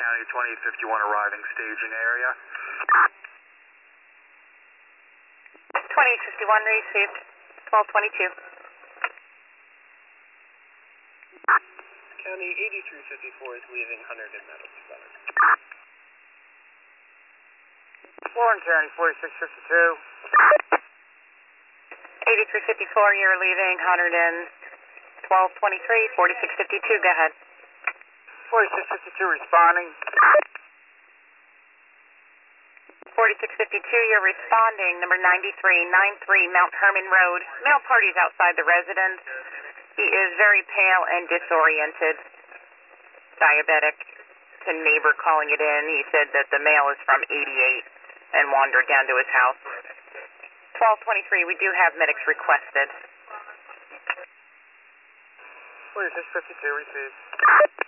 County, 2851 arriving staging area. 2851 received, 1222. County 8354 is leaving Hunterdon Medical Center. Warren County, 4652. 8354, you're leaving Hunterdon, 1223, 4652, go ahead. 4652 responding. 4652, you're responding, number 9393 Mount Herman Road. Male party's outside the residence. He is very pale and disoriented, diabetic. It's a neighbor calling it in. He said that the male is from 88 and wandered down to his house. 1223, we do have medics requested. 4652 received.